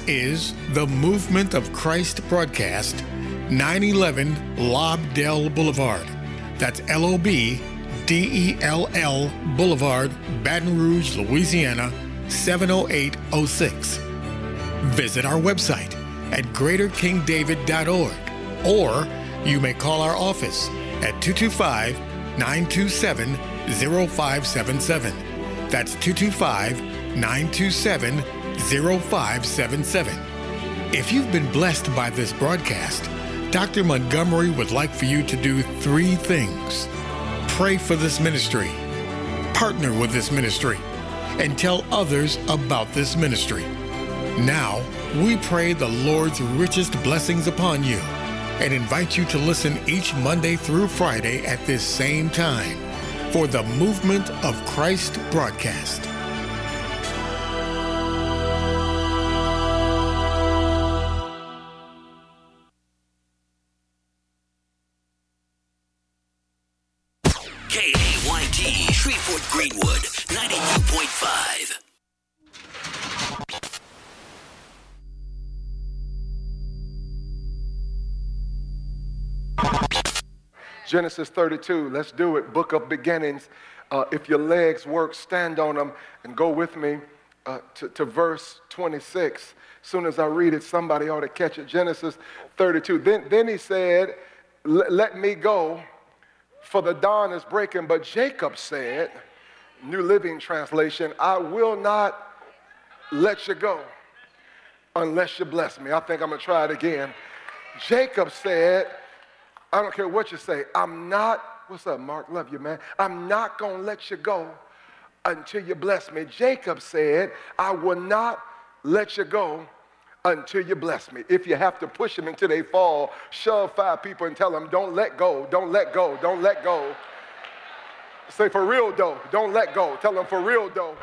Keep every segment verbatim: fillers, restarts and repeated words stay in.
is the Movement of Christ broadcast, nine eleven Lobdell Boulevard. That's L O B D E L L Boulevard, Baton Rouge, Louisiana, seven oh eight oh six. Visit our website at greater king david dot org, or you may call our office at two two five, nine two seven, zero five seven seven. That's two two five, nine two seven, zero five seven seven. If you've been blessed by this broadcast, Doctor Montgomery would like for you to do three things. Pray for this ministry, partner with this ministry, and tell others about this ministry. Now, we pray the Lord's richest blessings upon you and invite you to listen each Monday through Friday at this same time for the Movement of Christ broadcast. K A Y T, Shreveport Greenwood, ninety-two point five. Genesis thirty-two, let's do it. Book of beginnings. Uh, if your legs work, stand on them and go with me uh, to, to verse twenty-six. As soon as I read it, somebody ought to catch it. Genesis thirty-two. Then, then he said, let me go, for the dawn is breaking. But Jacob said, New Living Translation, I will not let you go unless you bless me. I think I'm going to try it again. Jacob said, I don't care what you say, I'm not, what's up, Mark? Love you, man. I'm not going to let you go until you bless me. Jacob said, I will not let you go until you bless me. If you have to push them until they fall, shove five people and tell them, don't let go, don't let go, don't let go. Say, for real, though, don't let go. Tell them, for real, though.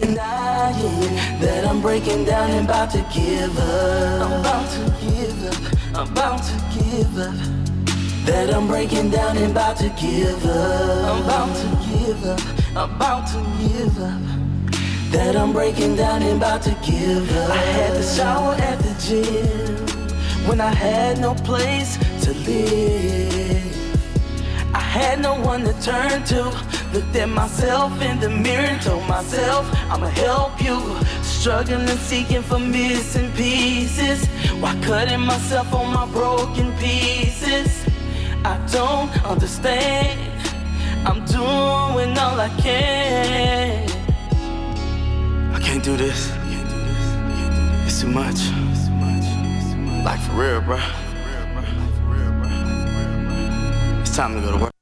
denying that I'm breaking down and about to give up. I'm about to give up, I'm about to give up. That I'm breaking down and about to give up. I'm about to give up, I'm about to give up. That I'm breaking down and about to give up. I had to shower at the gym when I had no place to live. I had no one to turn to. Looked at myself in the mirror and told myself I'ma help you. Struggling, seeking for missing pieces, while cutting myself on my broken pieces. I don't understand. I'm doing all I can. I can't do this. It's too much. Like for real, bro. It's time to go to work.